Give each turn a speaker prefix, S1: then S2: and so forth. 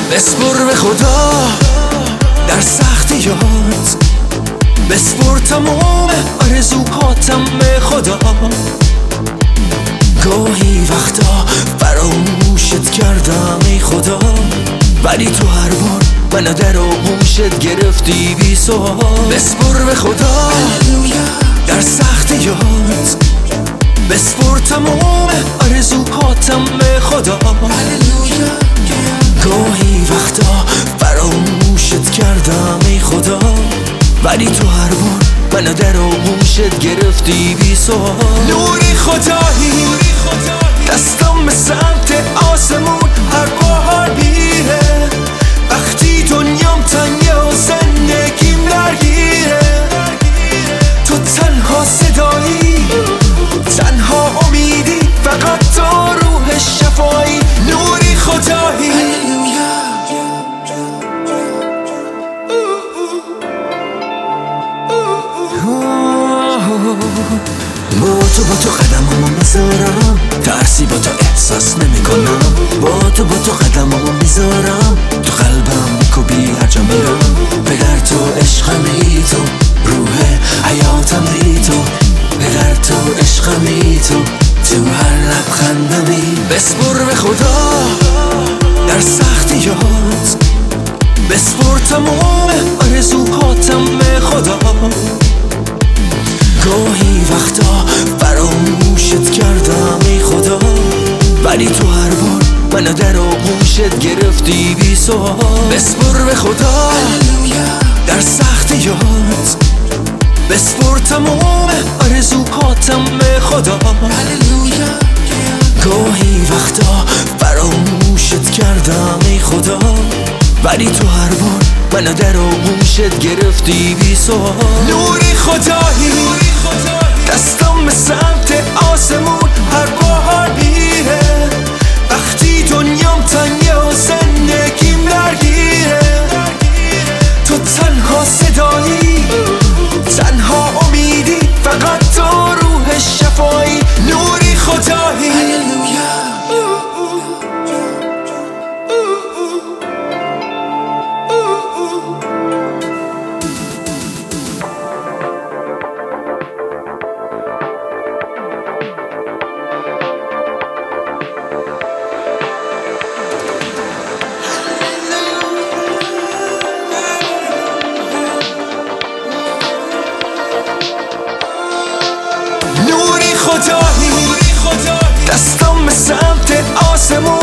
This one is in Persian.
S1: بسپر به خدا در سختیات، بسپر تمام آرزوهاتم به خدا. گاهی وقتا فراموشت کردم ای خدا، ولی تو هر بار منو در آغوشت گرفتی بی سوال. بسپر به خدا در سختیات، بسپر تمام آرزوهاتم به خدا. گاهی وقتا فراموشت کردم ای خدا، ولی تو هر بار منو در آغوشت گرفتی بی سوال. نوری خدایی دستم به سمت آسمون هر بار میره، وقتی دنیام تنگه و زندگیم درگیره. تو تنها صدایی، تنها امیدی، فقط تو روح شفایی. نوری خدایی با تو قدممو میذارم، ترسی با تو احساس نمی کنم. با تو قدممو میذارم، تو قلبم میکوبی هر جا میرم. پدر تو عشقمی، تو روح حیاتمی، تو پدر تو عشقمی، تو هر لبخندمی. بسپر به خدا در سختیات، بسپر تمام آرزوهاتم به خدا. گاهی وقتا فراموشت کردم ای خدا، ولی تو هر بار منو در آغوشت گرفتی بی سوال. بسپر به خدا در سختیات، بسپر تمام آرزوهاتم به خدا. گاهی وقتا فراموشت کردم ای خدا، ولی تو هر بار منو در آغوشت گرفتی بی سوال. نوری خدایی دستم به سمت آسمون هر بار میره، وقتی دنیام تنگه و زندگیم درگیره. تو تنها صدایی، تنها امیدی، فقط تو روح شفایی. نوری خدایی دستم به سمت آسمون